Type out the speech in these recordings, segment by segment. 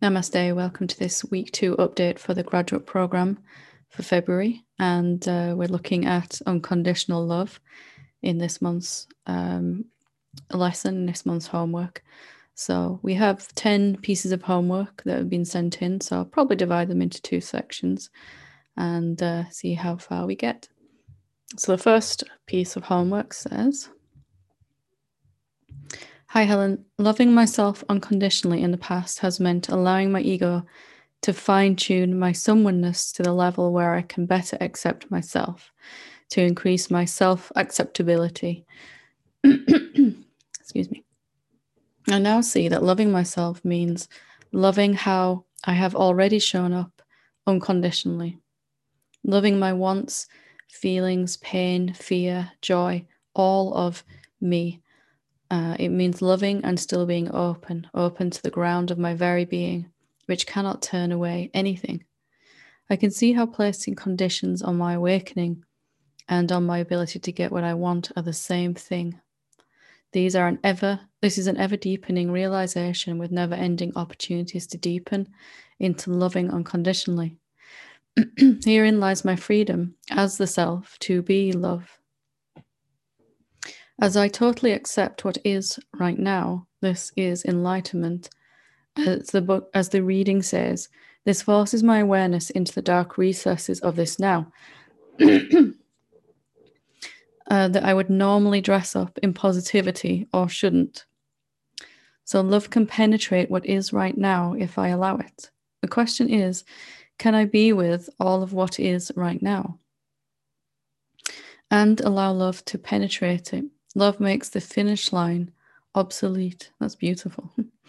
Namaste, welcome to this week 2 update for the graduate program for February. And we're looking at unconditional love in this month's lesson, this month's homework. So we have 10 pieces of homework that have been sent in. So I'll probably divide them into 2 sections and see how far we get. So the first piece of homework says, Hi Helen, loving myself unconditionally in the past has meant allowing my ego to fine-tune my someoneness to the level where I can better accept myself, to increase my self-acceptability. Excuse me. I now see that loving myself means loving how I have already shown up unconditionally, loving my wants, feelings, pain, fear, joy, all of me. It means loving and still being open to the ground of my very being, which cannot turn away anything. I can see how placing conditions on my awakening and on my ability to get what I want are the same thing. This is an ever deepening realization with never ending opportunities to deepen into loving unconditionally. Herein lies my freedom as the self to be love. As I totally accept what is right now, this is enlightenment. As the reading says, this forces my awareness into the dark recesses of this now. That I would normally dress up in positivity or shouldn't. So love can penetrate what is right now if I allow it. The question is, can I be with all of what is right now? And allow love to penetrate it. Love makes the finish line obsolete. That's beautiful.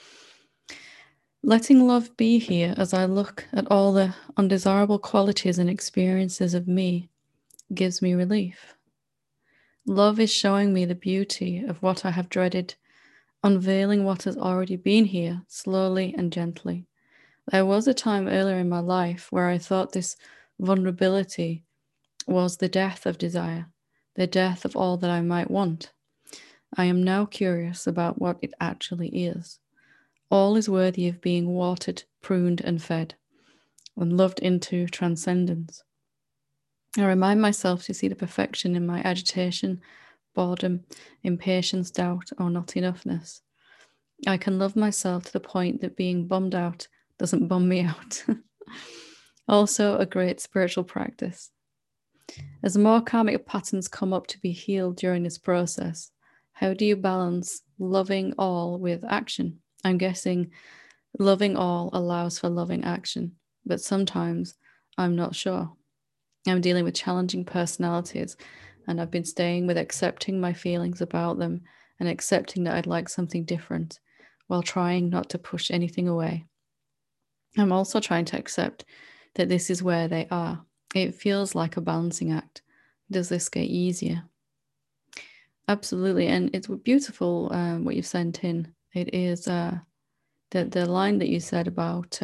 Letting love be here as I look at all the undesirable qualities and experiences of me gives me relief. Love is showing me the beauty of what I have dreaded, unveiling what has already been here slowly and gently. There was a time earlier in my life where I thought this vulnerability was the death of desire, the death of all that I might want. I am now curious about what it actually is. All is worthy of being watered, pruned, and fed, and loved into transcendence. I remind myself to see the perfection in my agitation, boredom, impatience, doubt, or not enoughness. I can love myself to the point that being bummed out doesn't bum me out. Also, a great spiritual practice. As more karmic patterns come up to be healed during this process, how do you balance loving all with action? I'm guessing loving all allows for loving action, but sometimes I'm not sure. I'm dealing with challenging personalities, and I've been staying with accepting my feelings about them and accepting that I'd like something different while trying not to push anything away. I'm also trying to accept that this is where they are. It feels like a balancing act. Does this get easier? Absolutely, and it's beautiful what you've sent in. It is the line that you said about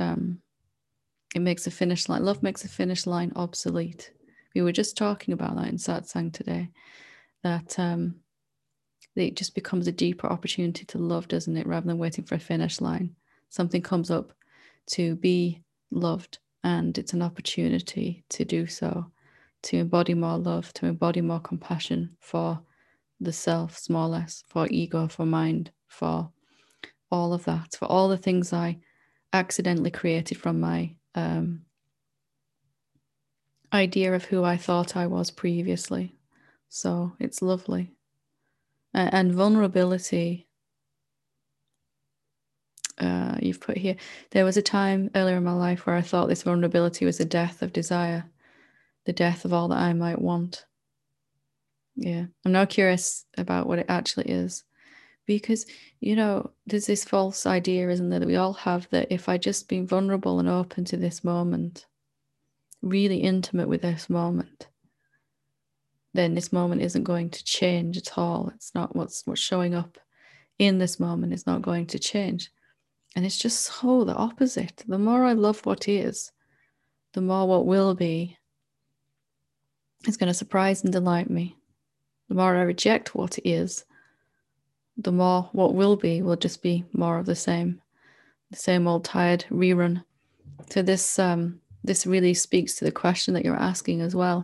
it makes a finish line. Love makes a finish line obsolete. We were just talking about that in Satsang today. That it just becomes a deeper opportunity to love, doesn't it? Rather than waiting for a finish line, something comes up to be loved, and it's an opportunity to do so, to embody more love, to embody more compassion for the self, small s, for ego, for mind, for all of that, for all the things I accidentally created from my idea of who I thought I was previously. So it's lovely. And vulnerability, you've put here, there was a time earlier in my life where I thought this vulnerability was the death of desire, the death of all that I might want. Yeah, I'm now curious about what it actually is. Because, there's this false idea, isn't there, that we all have, that if I just be vulnerable and open to this moment, really intimate with this moment, then this moment isn't going to change at all. It's not what's showing up in this moment is not going to change. And it's just so the opposite. The more I love what is, the more what will be is going to surprise and delight me. The more I reject what is, the more what will be will just be more of the same. the same old tired rerun. So this really speaks to the question that you're asking as well.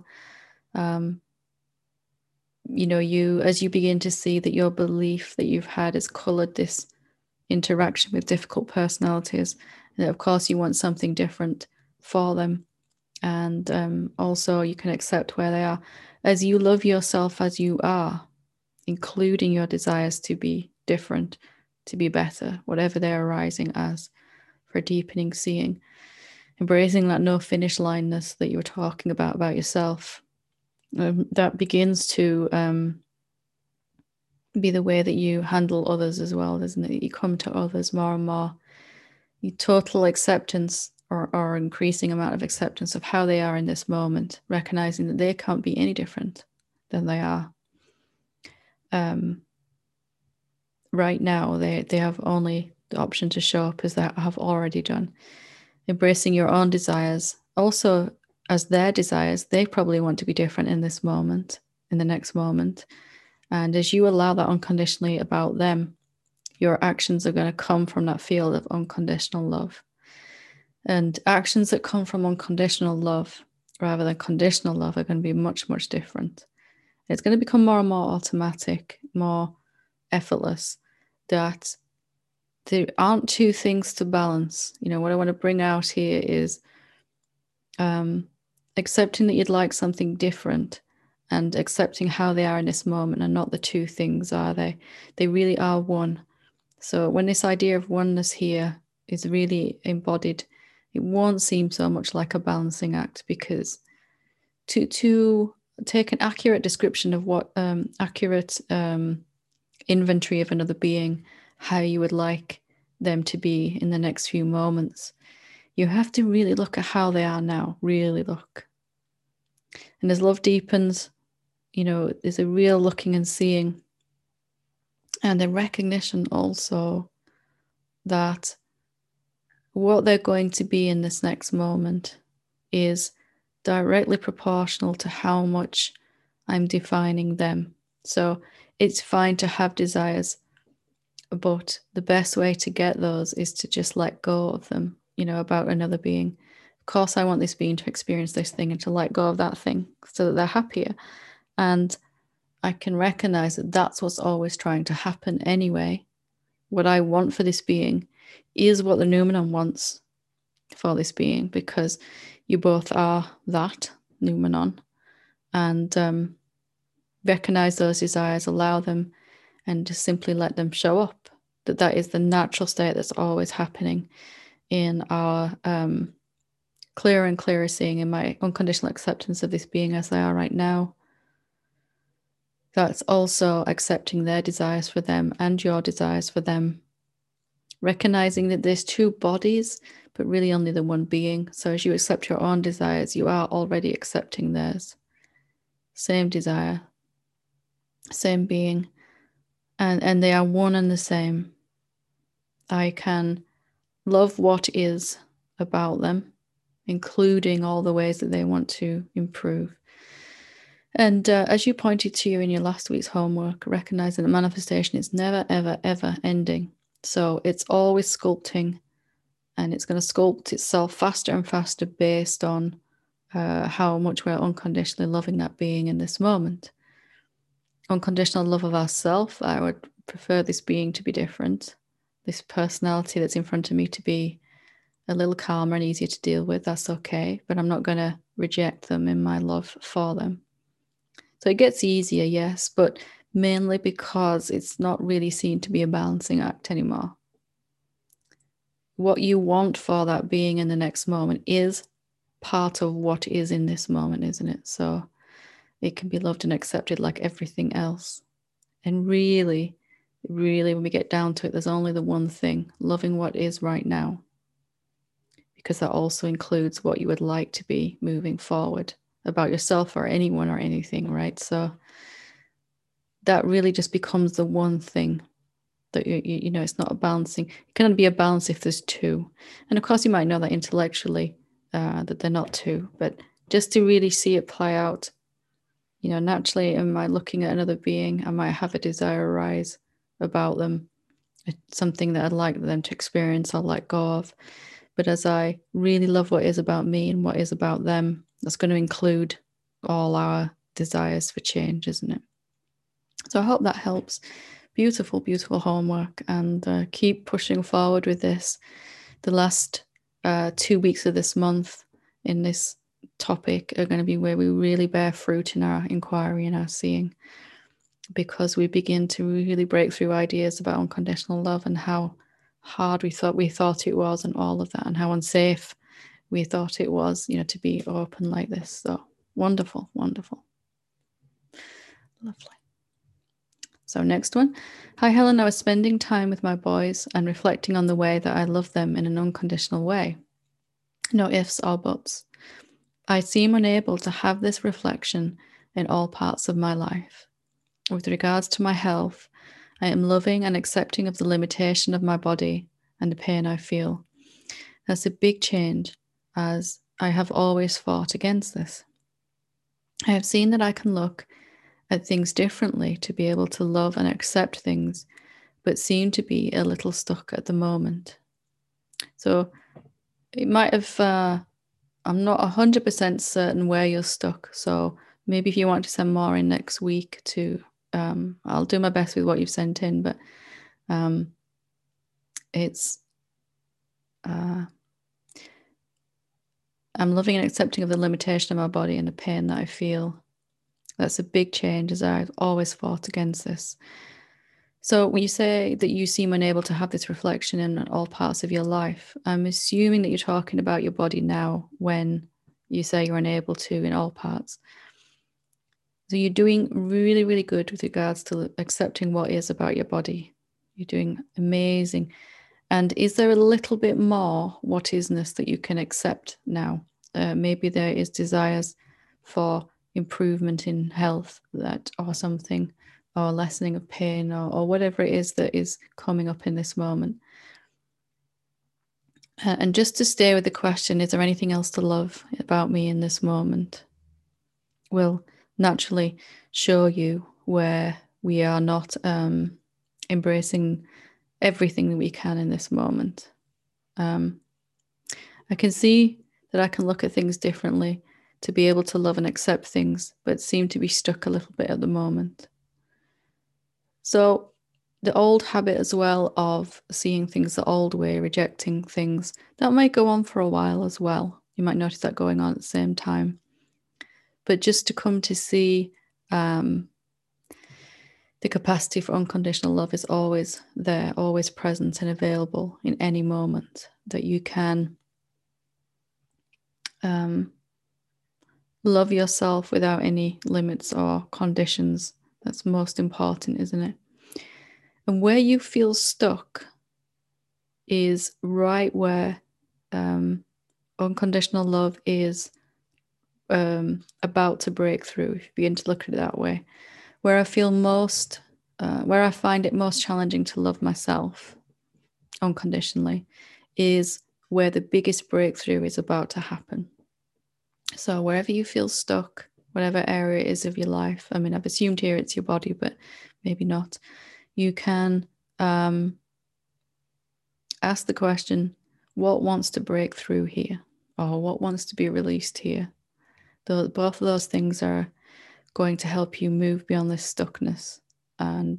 You as you begin to see that your belief that you've had has colored this interaction with difficult personalities, and that of course you want something different for them, and also you can accept where they are as you love yourself as you are, including your desires to be different, to be better, whatever they're arising as, for deepening seeing, embracing that no finish lineness that you were talking about yourself. That begins to be the way that you handle others as well, doesn't it? You come to others more and more. You total acceptance or increasing amount of acceptance of how they are in this moment, recognizing that they can't be any different than they are. Right now, they have only the option to show up as they have already done. Embracing your own desires, also as their desires, they probably want to be different in this moment, in the next moment. And as you allow that unconditionally about them, your actions are going to come from that field of unconditional love. And actions that come from unconditional love rather than conditional love are going to be much, much different. It's going to become more and more automatic, more effortless, that there aren't two things to balance. What I want to bring out here is accepting that you'd like something different and accepting how they are in this moment are not the two things, are they? They really are one. So when this idea of oneness here is really embodied, it won't seem so much like a balancing act, because to take an accurate description of what accurate inventory of another being, how you would like them to be in the next few moments, you have to really look at how they are now, really look. And as love deepens, there's a real looking and seeing, and a recognition also that what they're going to be in this next moment is directly proportional to how much I'm defining them. So it's fine to have desires, but the best way to get those is to just let go of them, about another being. Of course, I want this being to experience this thing and to let go of that thing so that they're happier. And I can recognize that that's what's always trying to happen anyway. What I want for this being is what the Numenon wants for this being, because you both are that Numenon. And recognize those desires, allow them, and just simply let them show up. That is the natural state that's always happening in our clearer and clearer seeing, in my unconditional acceptance of this being as they are right now. That's also accepting their desires for them and your desires for them. Recognizing that there's two bodies, but really only the one being. So as you accept your own desires, you are already accepting theirs. Same desire, same being, and they are one and the same. I can love what is about them, including all the ways that they want to improve. And as you pointed to in your last week's homework, recognizing that manifestation is never, ever, ever ending. So it's always sculpting, and it's going to sculpt itself faster and faster based on how much we're unconditionally loving that being in this moment. Unconditional love of ourselves, I would prefer this being to be different, this personality that's in front of me to be a little calmer and easier to deal with. That's okay, but I'm not going to reject them in my love for them. So it gets easier, yes, but mainly because it's not really seen to be a balancing act anymore. What you want for that being in the next moment is part of what is in this moment, isn't it? So it can be loved and accepted like everything else. And really, really, when we get down to it, there's only the one thing, loving what is right now. Because that also includes what you would like to be moving forward about yourself or anyone or anything, right? So that really just becomes the one thing that it's not a balancing. It can be a balance if there's two. And of course, you might know that intellectually that they're not two, but just to really see it play out, naturally, am I looking at another being? I might have a desire arise about them. It's something that I'd like them to experience, I'll let go of. But as I really love what is about me and what is about them, that's going to include all our desires for change, isn't it? So I hope that helps. Beautiful, beautiful homework, and keep pushing forward with this. The last 2 weeks of this month in this topic are going to be where we really bear fruit in our inquiry and our seeing, because we begin to really break through ideas about unconditional love and how hard we thought it was and all of that, and how unsafe we thought it was, to be open like this. So wonderful, wonderful. Lovely. So next one. Hi, Helen. I was spending time with my boys and reflecting on the way that I love them in an unconditional way. No ifs or buts. I seem unable to have this reflection in all parts of my life. With regards to my health, I am loving and accepting of the limitation of my body and the pain I feel. That's a big change, as I have always fought against this. I have seen that I can look at things differently to be able to love and accept things, but seem to be a little stuck at the moment. So it might have, I'm not 100% certain where you're stuck. So maybe if you want to send more in next week I'll do my best with what you've sent in, but it's, I'm loving and accepting of the limitation of my body and the pain that I feel. That's a big change, as I've always fought against this. So when you say that you seem unable to have this reflection in all parts of your life, I'm assuming that you're talking about your body now when you say you're unable to in all parts. So you're doing really, really good with regards to accepting what is about your body. You're doing amazing. And is there a little bit more what isness that you can accept now? Maybe there is desires for improvement in health or something, or lessening of pain, or whatever it is that is coming up in this moment. And just to stay with the question, is there anything else to love about me in this moment? Will naturally show you where we are not embracing everything that we can in this moment. I can see that I can look at things differently to be able to love and accept things, but seem to be stuck a little bit at the moment. So the old habit as well of seeing things the old way, rejecting things, that might go on for a while as well. You might notice that going on at the same time. But just to come to see the capacity for unconditional love is always there, always present and available in any moment, that you can love yourself without any limits or conditions. That's most important, isn't it? And where you feel stuck is right where unconditional love is about to break through, if you begin to look at it that way. Where I feel most, where I find it most challenging to love myself unconditionally is where the biggest breakthrough is about to happen. So wherever you feel stuck, whatever area it is of your life, I mean, I've assumed here it's your body, but maybe not, you can ask the question, what wants to break through here? Or what wants to be released here? Both of those things are going to help you move beyond this stuckness. And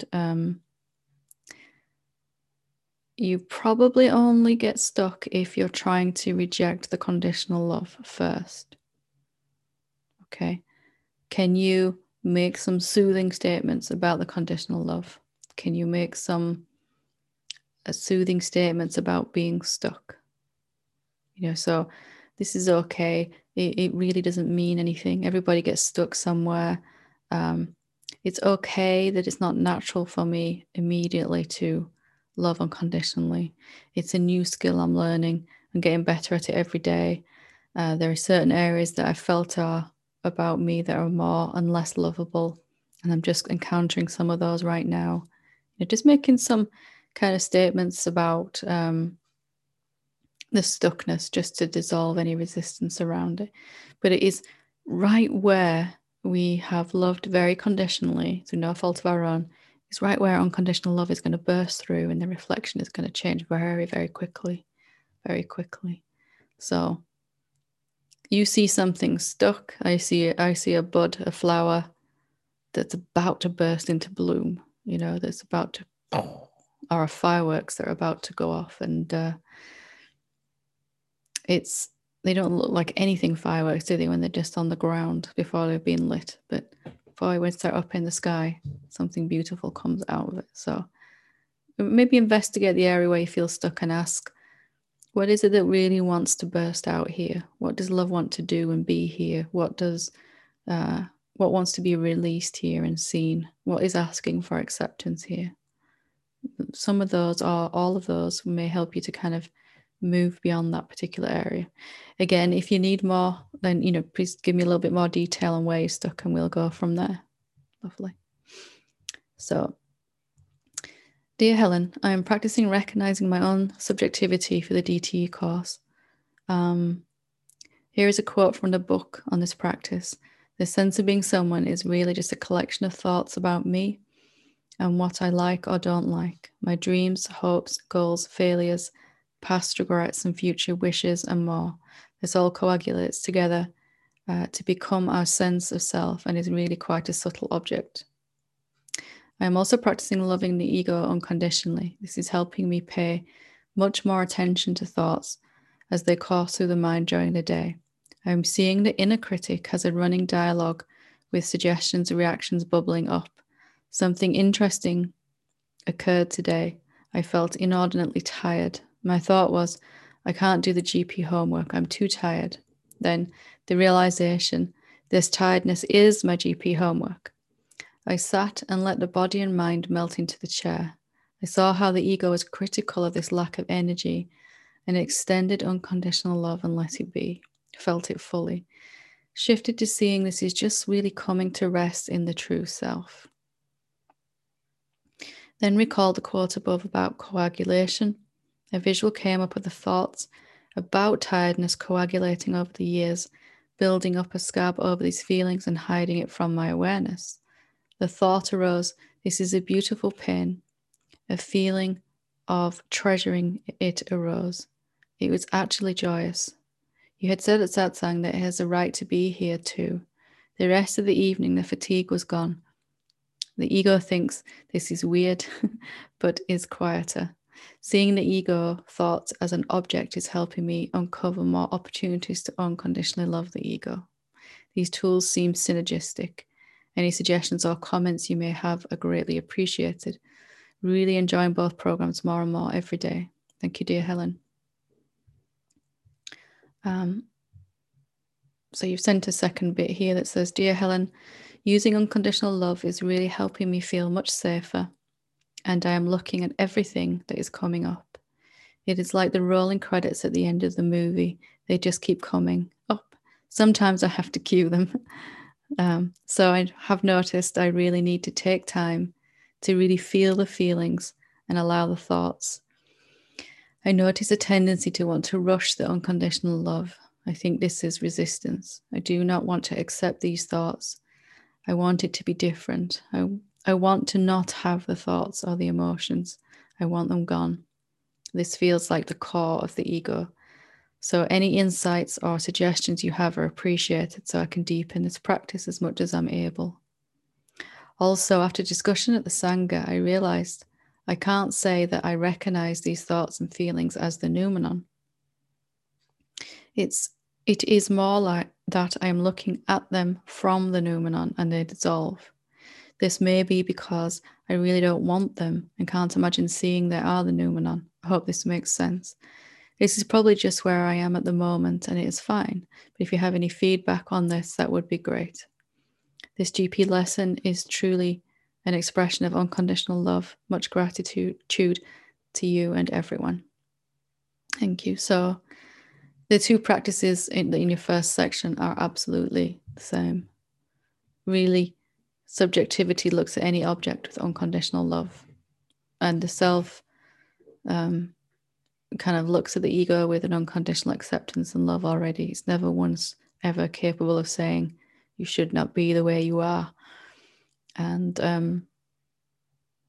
you probably only get stuck if you're trying to reject the conditional love first. Okay. Can you make some soothing statements about the conditional love? Can you make some soothing statements about being stuck? So this is okay. It really doesn't mean anything. Everybody gets stuck somewhere. It's okay that it's not natural for me immediately to love unconditionally. It's a new skill I'm learning and getting better at it every day. There are certain areas that I felt are about me that are more and less lovable, and I'm just encountering some of those right now. Just making some kind of statements about the stuckness, just to dissolve any resistance around it. But it is right where we have loved very conditionally through no fault of our own, It's right where unconditional love is going to burst through and the reflection is going to change very, very quickly, very quickly. So you see something stuck. I see a bud, a flower that's about to burst into bloom, that's about to, or fireworks that are about to go off. And they don't look like anything fireworks, do they, when they're just on the ground before they've been lit? But boy, once they're up in the sky, something beautiful comes out of it. So maybe investigate the area where you feel stuck and ask, what is it that really wants to burst out here? What does love want to do and be here? What wants to be released here and seen? What is asking for acceptance here? Some of those, or all of those, may help you to kind of move beyond that particular area. Again, if you need more, then please give me a little bit more detail on where you're stuck and we'll go from there. Lovely. So, dear Helen, I am practicing recognizing my own subjectivity for the DTE course. Here is a quote from the book on this practice. The sense of being someone is really just a collection of thoughts about me and what I like or don't like, my dreams, hopes, goals, failures, past regrets and future wishes, and more. This all coagulates together to become our sense of self and is really quite a subtle object. I am also practicing loving the ego unconditionally. This is helping me pay much more attention to thoughts as they course through the mind during the day. I am seeing the inner critic as a running dialogue with suggestions and reactions bubbling up. Something interesting occurred today. I felt inordinately tired. My thought was, I can't do the GP homework. I'm too tired. Then the realization, this tiredness is my GP homework. I sat and let the body and mind melt into the chair. I saw how the ego was critical of this lack of energy and extended unconditional love and let it be. Felt it fully. Shifted to seeing this is just really coming to rest in the true self. Then recalled the quote above about coagulation. A visual came up with the thoughts about tiredness coagulating over the years, building up a scab over these feelings and hiding it from my awareness. The thought arose, this is a beautiful pain. A feeling of treasuring it arose. It was actually joyous. You had said at satsang that it has a right to be here too. The rest of the evening, the fatigue was gone. The ego thinks this is weird, but is quieter. Seeing the ego thoughts as an object is helping me uncover more opportunities to unconditionally love the ego. These tools seem synergistic. Any suggestions or comments you may have are greatly appreciated. Really enjoying both programs more and more every day. Thank you, dear Helen. So you've sent a second bit here that says, Dear Helen, using unconditional love is really helping me feel much safer, and I am looking at everything that is coming up. It is like the rolling credits at the end of the movie. They just keep coming up. Sometimes I have to cue them. So I have noticed I really need to take time to really feel the feelings and allow the thoughts. I notice a tendency to want to rush the unconditional love. I think this is resistance. I do not want to accept these thoughts. I want it to be different. I want to not have the thoughts or the emotions. I want them gone. This feels like the core of the ego. So any insights or suggestions you have are appreciated so I can deepen this practice as much as I'm able. Also, after discussion at the Sangha, I realized I can't say that I recognize these thoughts and feelings as the noumenon. It is more like that I am looking at them from the noumenon and they dissolve. This may be because I really don't want them and can't imagine seeing they are the noumenon. I hope this makes sense. This is probably just where I am at the moment and it is fine. But if you have any feedback on this, that would be great. This GP lesson is truly an expression of unconditional love. Much gratitude to you and everyone. Thank you. So the two practices in your first section are absolutely the same. Really, subjectivity looks at any object with unconditional love. And the self kind of looks at the ego with an unconditional acceptance and love already. It's never once ever capable of saying you should not be the way you are. And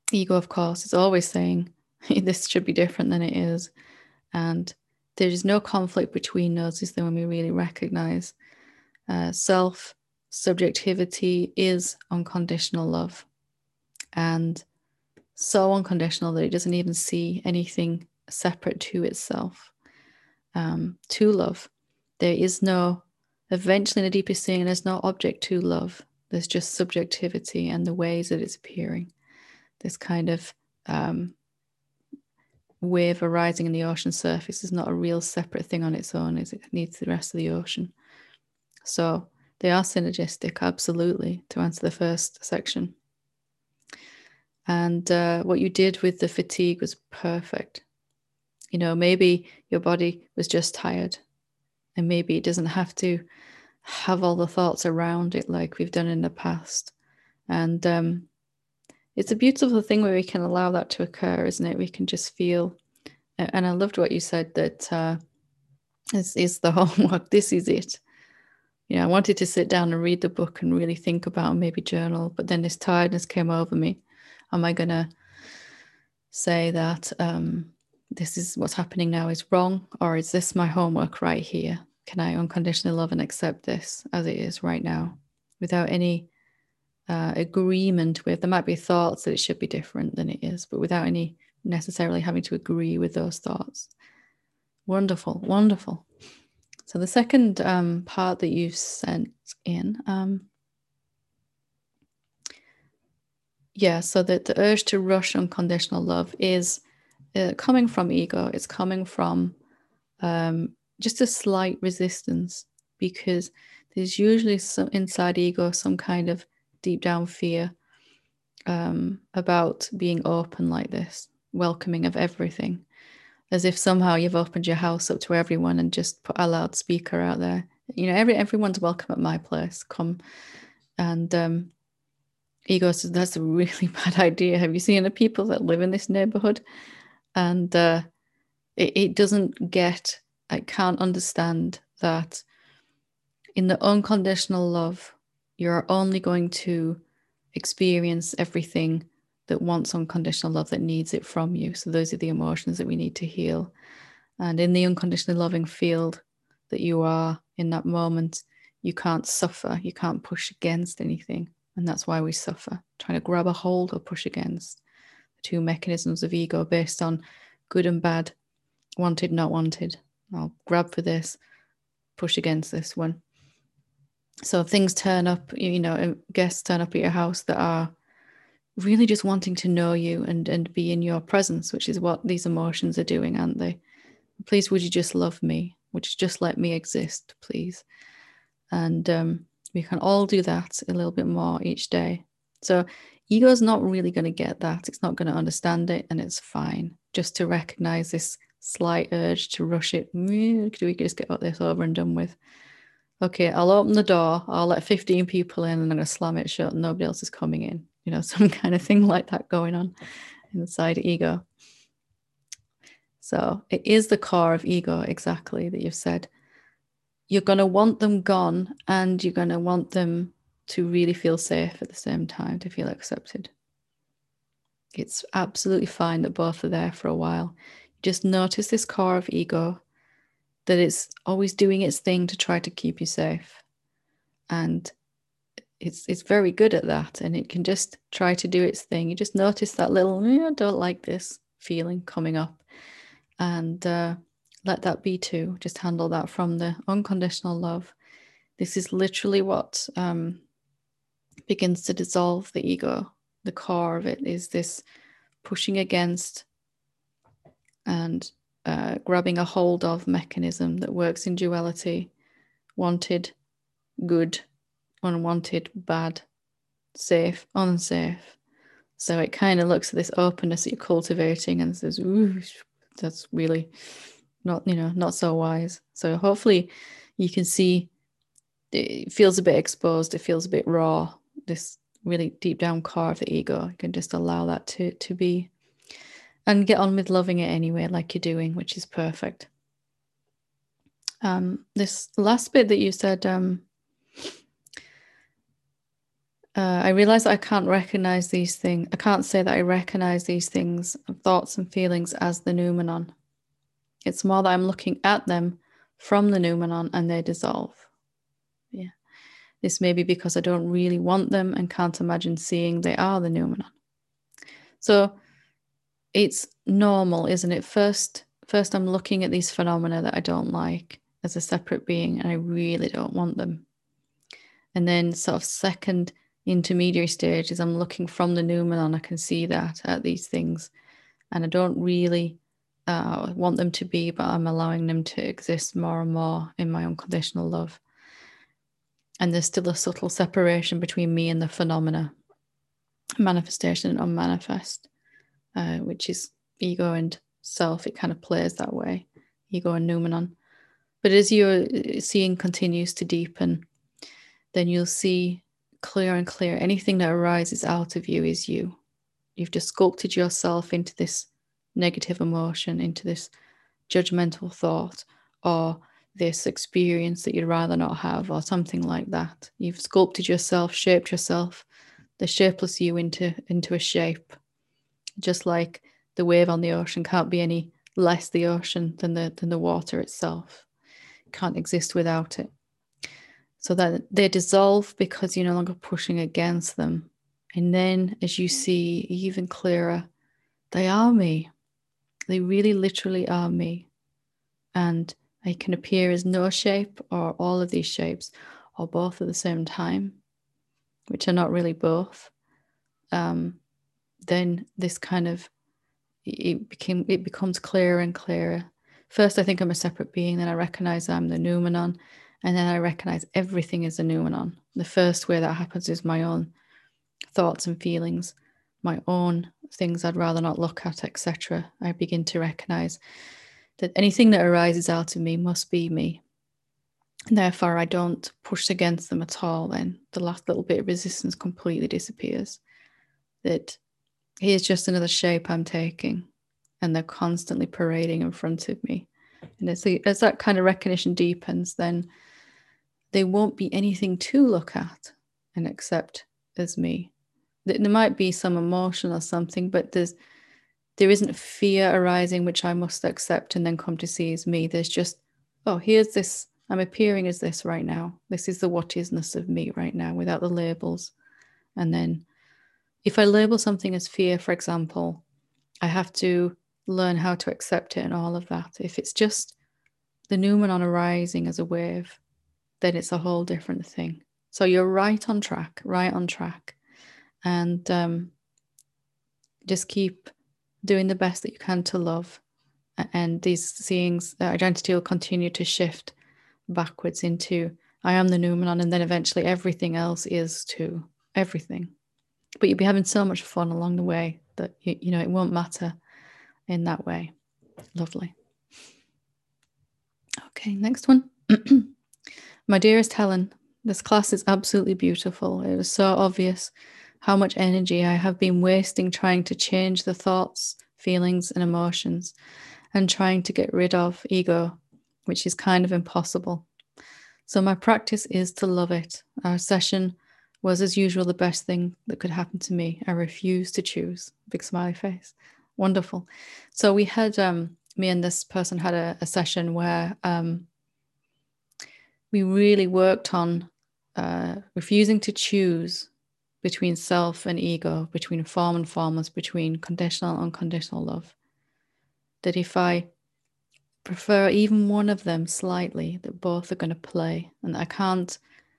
Ego, of course, is always saying this should be different than it is. And there is no conflict between those, is there, when we really recognize self subjectivity is unconditional love, and so unconditional that it doesn't even see anything separate to itself. To love, there is no, eventually in the deepest seeing, there's no object to love. There's just subjectivity and the ways that it's appearing. This kind of wave arising in the ocean surface is not a real separate thing on its own, as it needs the rest of the ocean. So they are synergistic, absolutely, to answer the first section. And what you did with the fatigue was perfect. You know, maybe your body was just tired, and maybe it doesn't have to have all the thoughts around it like we've done in the past. And it's a beautiful thing where we can allow that to occur, isn't it? We can just feel. And I loved what you said, that this is the homework. This is it. You know, I wanted to sit down and read the book and really think about, maybe journal, but then this tiredness came over me. Am I going to say that this is what's happening now is wrong, or is this my homework right here? Can I unconditionally love and accept this as it is right now, without any agreement with? There might be thoughts that it should be different than it is, but without any necessarily having to agree with those thoughts. Wonderful, wonderful. So the second part that you've sent in, so that the urge to rush unconditional love is coming from ego. It's coming from just a slight resistance, because there's usually some inside ego, some kind of deep down fear about being open like this, welcoming of everything, as if somehow you've opened your house up to everyone and just put a loudspeaker out there. You know, everyone's welcome at my place. Come. And ego says that's a really bad idea. Have you seen the people that live in this neighborhood? And it doesn't get, I can't understand that in the unconditional love, you're only going to experience everything that wants unconditional love, that needs it from you. So those are the emotions that we need to heal. And in the unconditionally loving field that you are in that moment, you can't suffer, you can't push against anything. And that's why we suffer, trying to grab a hold or push against the two mechanisms of ego based on good and bad, wanted, not wanted. I'll grab for this, push against this one. So if things turn up, you know, guests turn up at your house that are really just wanting to know you and be in your presence, which is what these emotions are doing, aren't they? Please, would you just love me? Would you just let me exist, please? And we can all do that a little bit more each day. So ego's not really going to get that. It's not going to understand it, and it's fine. Just to recognize this slight urge to rush it. Do we just get this over and done with? Okay, I'll open the door. I'll let 15 people in, and I'm going to slam it shut, and nobody else is coming in. You know, some kind of thing like that going on inside ego. So it is the core of ego, exactly, that you've said. You're going to want them gone, and you're going to want them to really feel safe at the same time, to feel accepted. It's absolutely fine that both are there for a while. Just notice this core of ego, that it's always doing its thing to try to keep you safe. And it's very good at that, and it can just try to do its thing. You just notice that little, I don't like this feeling coming up, and let that be too. Just handle that from the unconditional love. This is literally what begins to dissolve the ego. The core of it is this pushing against and grabbing a hold of mechanism that works in duality: wanted, good; unwanted, bad; safe, unsafe. So it kind of looks at this openness that you're cultivating and says, ooh, that's really not so wise. So hopefully you can see it feels a bit exposed, it feels a bit raw, this really deep down core of the ego. You can just allow that to be, and get on with loving it anyway, like you're doing, which is perfect. This last bit that you said, I realize that I can't recognize these things. I can't say that I recognize these things, thoughts and feelings, as the noumenon. It's more that I'm looking at them from the noumenon and they dissolve. Yeah. This may be because I don't really want them and can't imagine seeing they are the noumenon. So it's normal, isn't it? First I'm looking at these phenomena that I don't like as a separate being, and I really don't want them. And then sort of second intermediary stage is I'm looking from the noumenon. I can see that at these things, and I don't really want them to be, but I'm allowing them to exist more and more in my unconditional love. And there's still a subtle separation between me and the phenomena, manifestation and unmanifest, which is ego and self. It kind of plays that way, ego and noumenon. But as your seeing continues to deepen, then you'll see clear and clear anything that arises out of you is you. You've just sculpted yourself into this negative emotion, into this judgmental thought, or this experience that you'd rather not have, or something like that. You've sculpted yourself, shaped yourself, the shapeless you into a shape. Just like the wave on the ocean can't be any less the ocean than the water itself. It can't exist without it. So that they dissolve because you're no longer pushing against them. And then as you see even clearer, they are me. They really literally are me. And I can appear as no shape or all of these shapes or both at the same time, which are not really both. Then this kind of, it becomes clearer and clearer. First, I think I'm a separate being. Then I recognize I'm the noumenon. And then I recognize everything is a noumenon. The first way that happens is my own thoughts and feelings, my own things I'd rather not look at, etc. I begin to recognize that anything that arises out of me must be me. And therefore, I don't push against them at all. Then the last little bit of resistance completely disappears. That here's just another shape I'm taking, and they're constantly parading in front of me. And as that kind of recognition deepens, then there won't be anything to look at and accept as me. There might be some emotion or something, but there isn't fear arising which I must accept and then come to see as me. There's just, oh, here's this, I'm appearing as this right now. This is the what isness of me right now without the labels. And then if I label something as fear, for example, I have to learn how to accept it and all of that. If it's just the noumenon arising as a wave, then it's a whole different thing. So you're right on track. And just keep doing the best that you can to love. And these seeings, the identity will continue to shift backwards into I am the noumenon, and then eventually everything else is too. Everything. But you'll be having so much fun along the way that, you know, it won't matter in that way. Lovely. Okay, next one. My dearest Helen, this class is absolutely beautiful. It was so obvious how much energy I have been wasting trying to change the thoughts, feelings, and emotions, and trying to get rid of ego, which is kind of impossible. So my practice is to love it. Our session was, as usual, the best thing that could happen to me. I refuse to choose. Big smiley face. Wonderful. So we had, me and this person had a session where we really worked on refusing to choose between self and ego, between form and formless, between conditional and unconditional love. That if I prefer even one of them slightly, that both are going to play, and I can't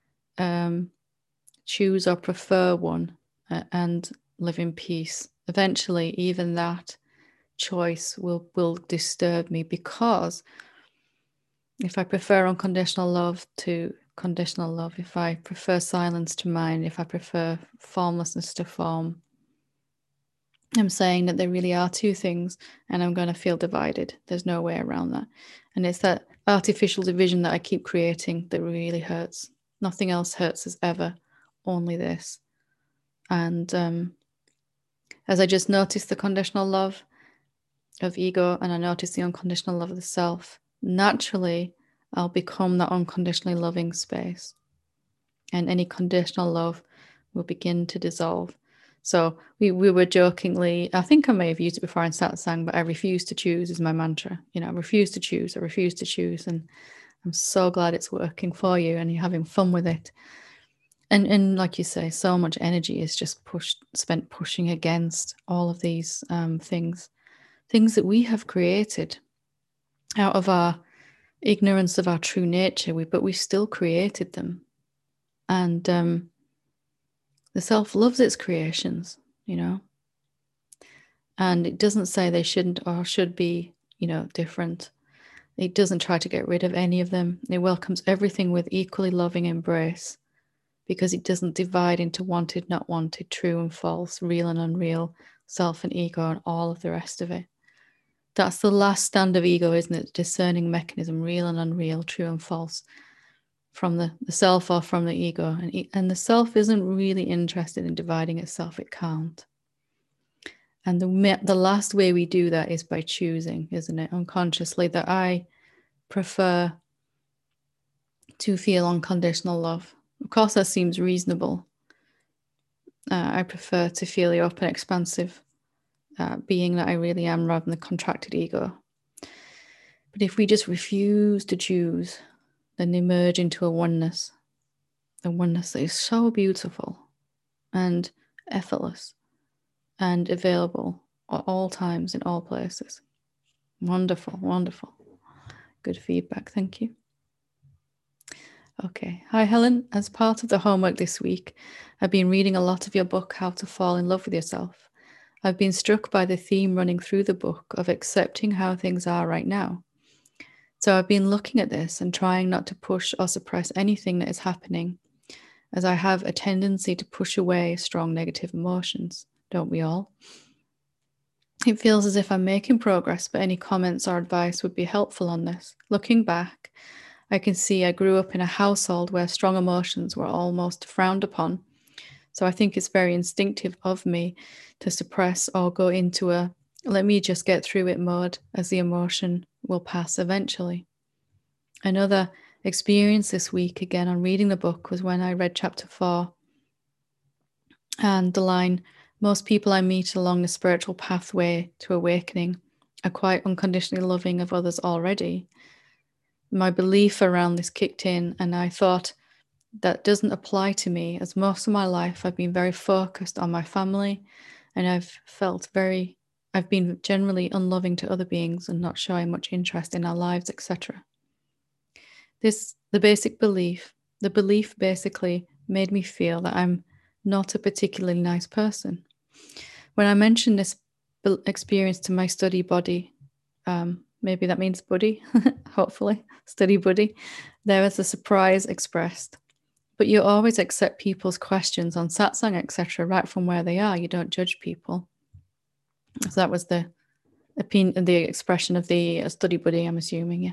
choose or prefer one and live in peace. Eventually, even that choice will disturb me, because if I prefer unconditional love to conditional love, if I prefer silence to mind, if I prefer formlessness to form, I'm saying that there really are two things, and I'm going to feel divided. There's no way around that. And it's that artificial division that I keep creating that really hurts. Nothing else hurts as ever, only this. And as I just notice the conditional love of ego and I notice the unconditional love of the self, naturally I'll become that unconditionally loving space. And any conditional love will begin to dissolve. So we were jokingly, I think I may have used it before in satsang, but I refuse to choose is my mantra. You know, I refuse to choose, I refuse to choose. And I'm so glad it's working for you and you're having fun with it. And like you say, so much energy is just spent pushing against all of these things that we have created out of our ignorance of our true nature. But we still created them, and the self loves its creations, you know, and it doesn't say they shouldn't or should be, you know, different. It doesn't try to get rid of any of them. It welcomes everything with equally loving embrace, because it doesn't divide into wanted, not wanted, true and false, real and unreal, self and ego, and all of the rest of it. That's the last stand of ego, isn't it? Discerning mechanism, real and unreal, true and false, from the self or from the ego. And the self isn't really interested in dividing itself. It can't. And the last way we do that is by choosing, isn't it? Unconsciously, that I prefer to feel unconditional love. Of course, that seems reasonable. I prefer to feel the open, expansive being that I really am, rather than the contracted ego. But if we just refuse to choose, then they merge into a oneness that is so beautiful and effortless and available at all times, in all places. Wonderful, wonderful. Good feedback. Thank you. Okay. Hi, Helen. As part of the homework this week, I've been reading a lot of your book, How to Fall in Love with Yourself. I've been struck by the theme running through the book of accepting how things are right now. So I've been looking at this and trying not to push or suppress anything that is happening, as I have a tendency to push away strong negative emotions. Don't we all? It feels as if I'm making progress, but any comments or advice would be helpful on this. Looking back, I can see I grew up in a household where strong emotions were almost frowned upon. So I think it's very instinctive of me to suppress or go into a let me just get through it mode, as the emotion will pass eventually. Another experience this week, again on reading the book, was when I read chapter 4 and the line, most people I meet along the spiritual pathway to awakening are quite unconditionally loving of others already. My belief around this kicked in, and I thought that doesn't apply to me, as most of my life I've been very focused on my family, and I've been generally unloving to other beings and not showing much interest in our lives, etc. The belief basically made me feel that I'm not a particularly nice person. When I mentioned this experience to my study buddy, maybe that means buddy, hopefully, study buddy, there was a surprise expressed. But you always accept people's questions on satsang, etc., right from where they are. You don't judge people. So that was the opinion, the expression of the study buddy, I'm assuming,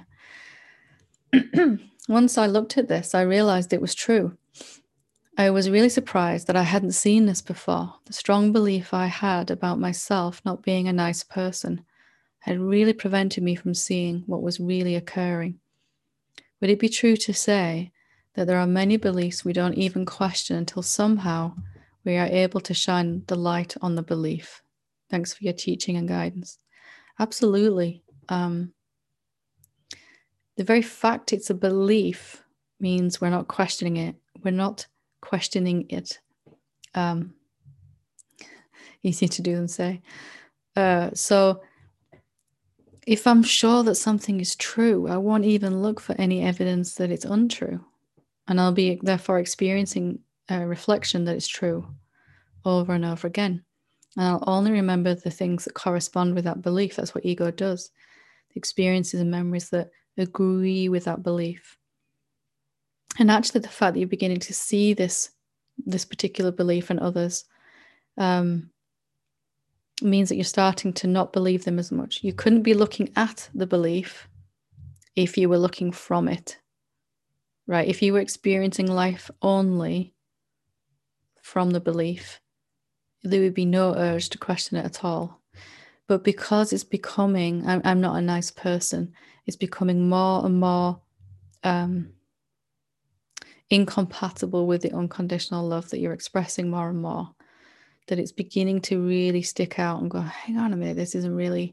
yeah. Once I looked at this, I realized it was true. I was really surprised that I hadn't seen this before. The strong belief I had about myself not being a nice person had really prevented me from seeing what was really occurring. Would it be true to say that there are many beliefs we don't even question until somehow we are able to shine the light on the belief? Thanks for your teaching and guidance. Absolutely. The very fact it's a belief means we're not questioning it. We're not questioning it. Easy to do than say. So if I'm sure that something is true, I won't even look for any evidence that it's untrue. And I'll be therefore experiencing a reflection that is true over and over again. And I'll only remember the things that correspond with that belief. That's what ego does. The experiences and memories that agree with that belief. And actually the fact that you're beginning to see this particular belief in others means that you're starting to not believe them as much. You couldn't be looking at the belief if you were looking from it, right? If you were experiencing life only from the belief, there would be no urge to question it at all. But because it's becoming, I'm not a nice person, it's becoming more and more incompatible with the unconditional love that you're expressing more and more, that it's beginning to really stick out and go, hang on a minute, this isn't really,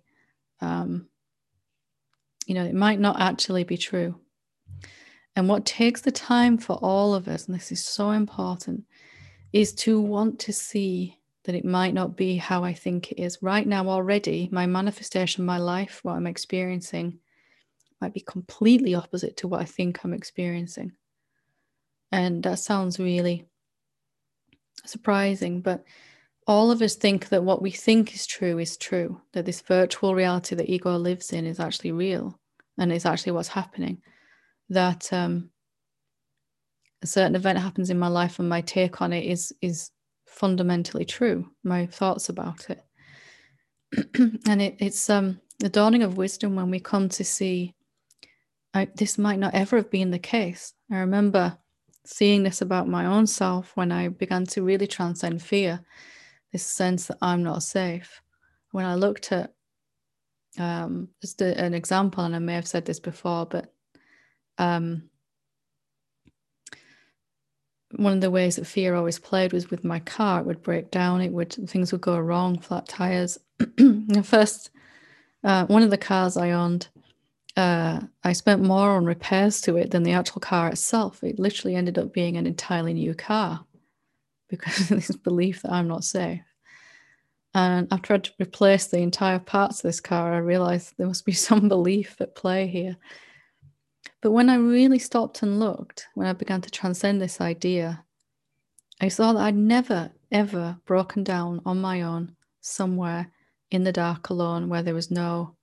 it might not actually be true. And what takes the time for all of us, and this is so important, is to want to see that it might not be how I think it is. Right now, already, my manifestation, my life, what I'm experiencing, might be completely opposite to what I think I'm experiencing. And that sounds really surprising, but all of us think that what we think is true, that this virtual reality that ego lives in is actually real and is actually what's happening. That a certain event happens in my life and my take on it is fundamentally true, my thoughts about it. And it's the dawning of wisdom when we come to see this might not ever have been the case. I remember seeing this about my own self when I began to really transcend fear, this sense that I'm not safe. When I looked at just an example, and I may have said this before, but one of the ways that fear always played was with my car. It would break down, things would go wrong, flat tires. First, one of the cars I owned, I spent more on repairs to it than the actual car itself. It literally ended up being an entirely new car because of this belief that I'm not safe. And after I had to replace the entire parts of this car, I realized there must be some belief at play here. But when I really stopped and looked, when I began to transcend this idea, I saw that I'd never, ever broken down on my own somewhere in the dark alone where there was no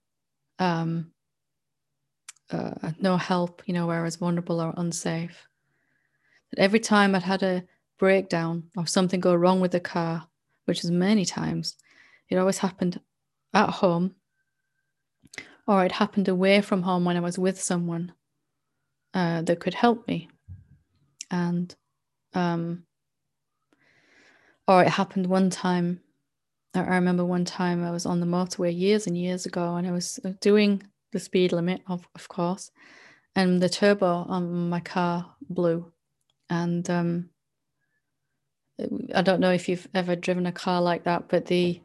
help, where I was vulnerable or unsafe. That every time I'd had a breakdown or something go wrong with the car, which was many times, it always happened at home, or it happened away from home when I was with someone that could help me. And or it happened one time. I remember one time I was on the motorway years and years ago, and I was doing the speed limit, of course, and the turbo on my car blew. And I don't know if you've ever driven a car like that, but the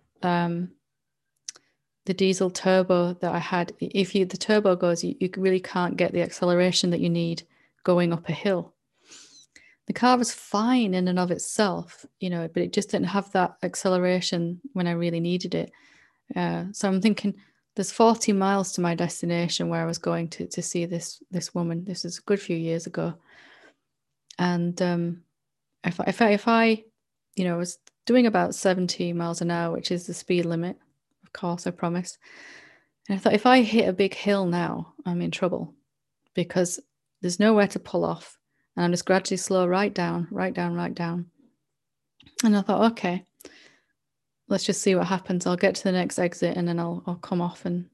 diesel turbo that I had, if the turbo goes, you really can't get the acceleration that you need going up a hill. The car was fine in and of itself, but it just didn't have that acceleration when I really needed it. So I'm thinking there's 40 miles to my destination where I was going to see this woman. This is a good few years ago. And if I was doing about 70 miles an hour, which is the speed limit, of course, I promise. And I thought, if I hit a big hill now, I'm in trouble because there's nowhere to pull off. And I'm just gradually slow right down. And I thought, okay, let's just see what happens. I'll get to the next exit and then I'll come off and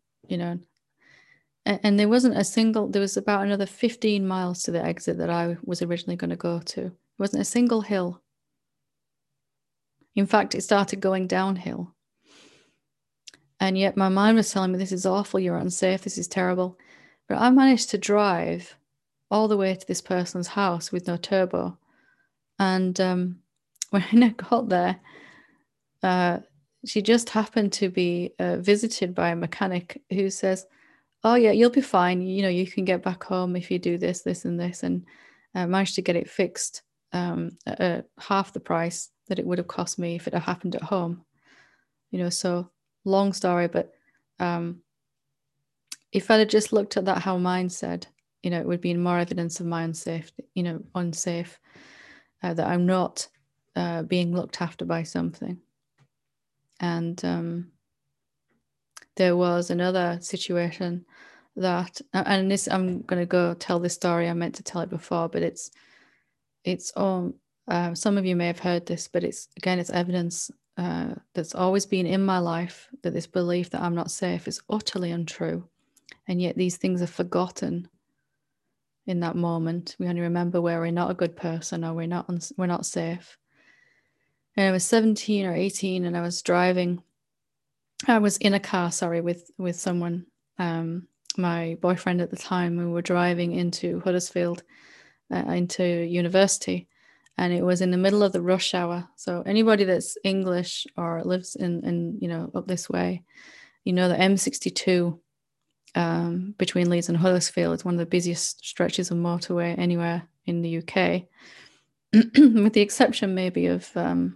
there wasn't a single, there was about another 15 miles to the exit that I was originally going to go to. There wasn't a single hill. In fact, it started going downhill. And yet my mind was telling me, this is awful, you're unsafe, this is terrible. But I managed to drive all the way to this person's house with no turbo. And when I got there, she just happened to be visited by a mechanic who says, oh yeah, you'll be fine. You can get back home if you do this, this, and this. And managed to get it fixed at half the price that it would have cost me if it had happened at home. So long story, but if I'd have just looked at that, how mine said, it would be more evidence of my unsafe, that I'm not being looked after by something. And there was another situation that, and this, I'm going to go tell this story. I meant to tell it before, but it's some of you may have heard this, but it's evidence that's always been in my life, that this belief that I'm not safe is utterly untrue. And yet these things are forgotten in that moment. We only remember where we're not a good person or we're not safe. And I was 17 or 18 and I was driving. I was in a car, with someone, my boyfriend at the time. We were driving into Huddersfield into university, and it was in the middle of the rush hour. So anybody that's English or lives in up this way, the M62 between Leeds and Huddersfield is one of the busiest stretches of motorway anywhere in the UK, with the exception maybe of the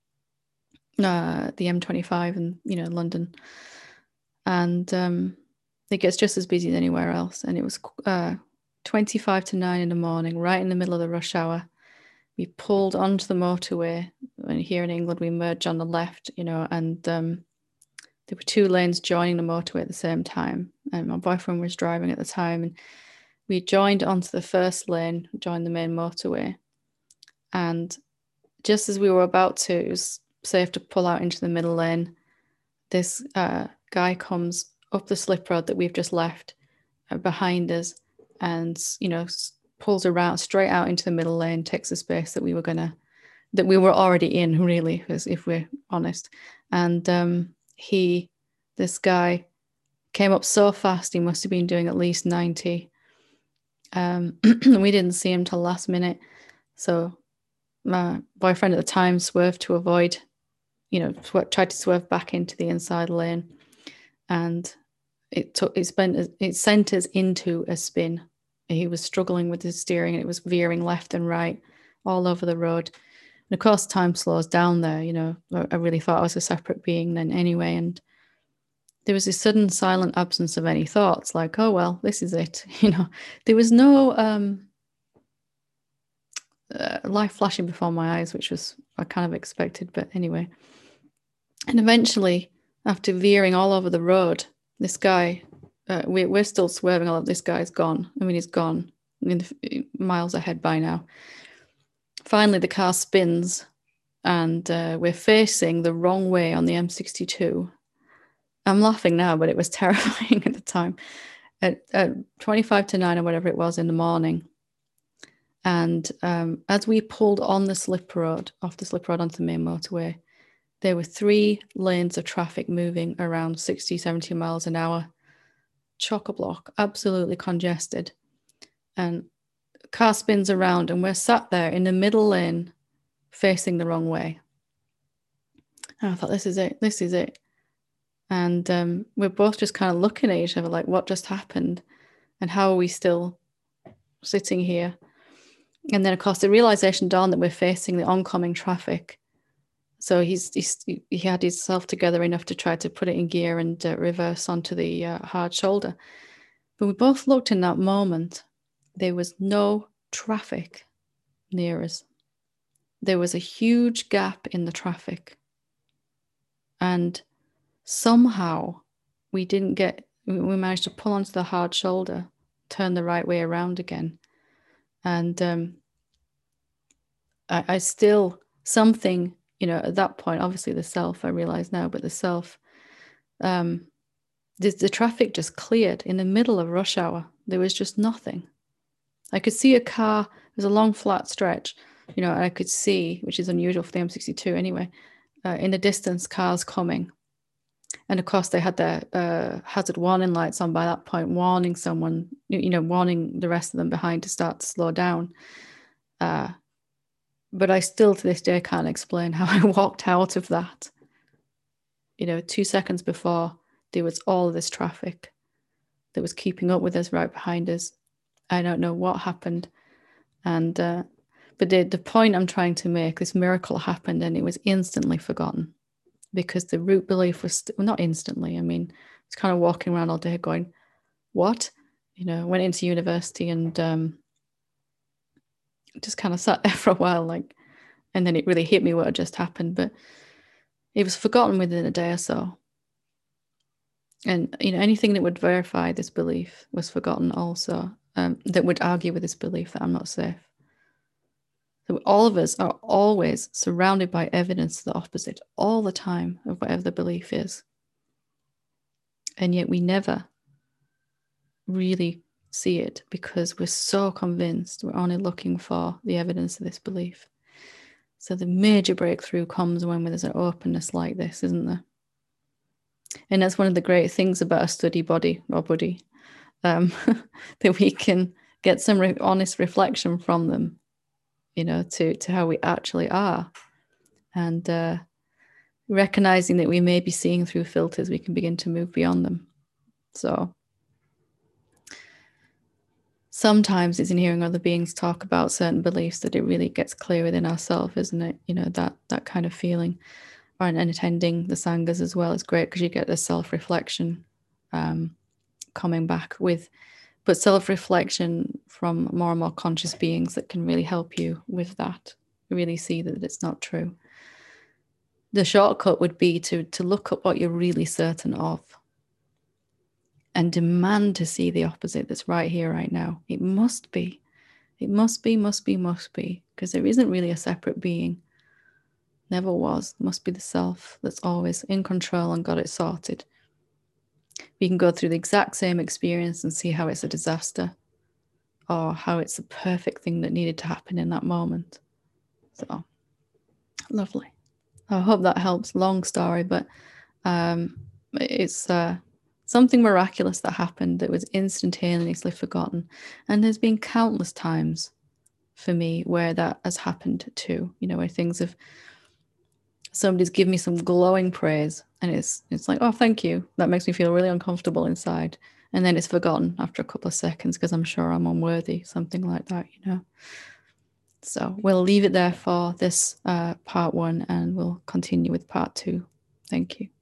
M25 and London, and it gets just as busy as anywhere else. And it was 25 to 9 in the morning, right in the middle of the rush hour. We pulled onto the motorway, and here in England we merge on the left, and there were two lanes joining the motorway at the same time. And my boyfriend was driving at the time, and we joined onto the first lane, joined the main motorway. And just as we were about to, it was safe to pull out into the middle lane, this guy comes up the slip road that we've just left behind us, and pulls around straight out into the middle lane, takes the space that we were already in, really, if we're honest. And this guy came up so fast, he must have been doing at least 90. We didn't see him till last minute, so my boyfriend at the time swerved to avoid, tried to swerve back into the inside lane, and it sent us into a spin. He was struggling with his steering, and it was veering left and right all over the road. And of course, time slows down there. I really thought I was a separate being then anyway. And there was this sudden silent absence of any thoughts, like, oh, well, this is it. There was no life flashing before my eyes, which was I kind of expected. But anyway. And eventually, after veering all over the road, this guy, we're still swerving all over, this guy's gone. I mean, he's gone. Miles ahead by now. Finally, the car spins, and we're facing the wrong way on the M62. I'm laughing now, but it was terrifying at the time. At 25 to 9 or whatever it was in the morning. And as we pulled on the slip road, off the slip road onto the main motorway, there were 3 lanes of traffic moving around 60, 70 miles an hour. Chock-a-block, absolutely congested. And the car spins around, and we're sat there in the middle lane facing the wrong way. And I thought, this is it. And we're both just kind of looking at each other like, what just happened? And how are we still sitting here? And then, of course, the realization dawned that we're facing the oncoming traffic. So he had himself together enough to try to put it in gear and reverse onto the hard shoulder. But we both looked in that moment. There was no traffic near us. There was a huge gap in the traffic. And somehow we managed to pull onto the hard shoulder, turn the right way around again. And I still, something, at that point, obviously the self, I realize now, but the self, the traffic just cleared in the middle of rush hour. There was just nothing. I could see a car, there's a long flat stretch, and I could see, which is unusual for the M62 anyway, in the distance, cars coming. And of course, they had their hazard warning lights on by that point, warning someone, warning the rest of them behind to start to slow down. But I still, to this day, can't explain how I walked out of that. 2 seconds before, there was all of this traffic that was keeping up with us right behind us. I don't know what happened. And but the point I'm trying to make, this miracle happened, and it was instantly forgotten. Because the root belief was not instantly. I mean, it's kind of walking around all day going, what? Went into university and just kind of sat there for a while, and then it really hit me what had just happened. But it was forgotten within a day or so. And, anything that would verify this belief was forgotten also, that would argue with this belief that I'm not safe. So all of us are always surrounded by evidence to the opposite all the time of whatever the belief is. And yet we never really see it because we're so convinced we're only looking for the evidence of this belief. So the major breakthrough comes when there's an openness like this, isn't there? And that's one of the great things about a study body or buddy, that we can get some honest reflection from them, to how we actually are. And recognizing that we may be seeing through filters, we can begin to move beyond them. So sometimes it's in hearing other beings talk about certain beliefs that it really gets clear within ourselves, isn't it? That kind of feeling. And attending the sanghas as well is great because you get the self-reflection coming back with, but self-reflection from more and more conscious beings that can really help you with that, really see that it's not true. The shortcut would be to look at what you're really certain of and demand to see the opposite that's right here, right now. It must be. It must be, because there isn't really a separate being. Never was. It must be the self that's always in control and got it sorted. We can go through the exact same experience and see how it's a disaster or how it's the perfect thing that needed to happen in that moment. So, lovely. I hope that helps. Long story, but it's something miraculous that happened that was instantaneously forgotten. And there's been countless times for me where that has happened too, where things have, somebody's given me some glowing praise and it's like, oh, thank you. That makes me feel really uncomfortable inside. And then it's forgotten after a couple of seconds because I'm sure I'm unworthy, something like that, So we'll leave it there for this part one and we'll continue with part two. Thank you.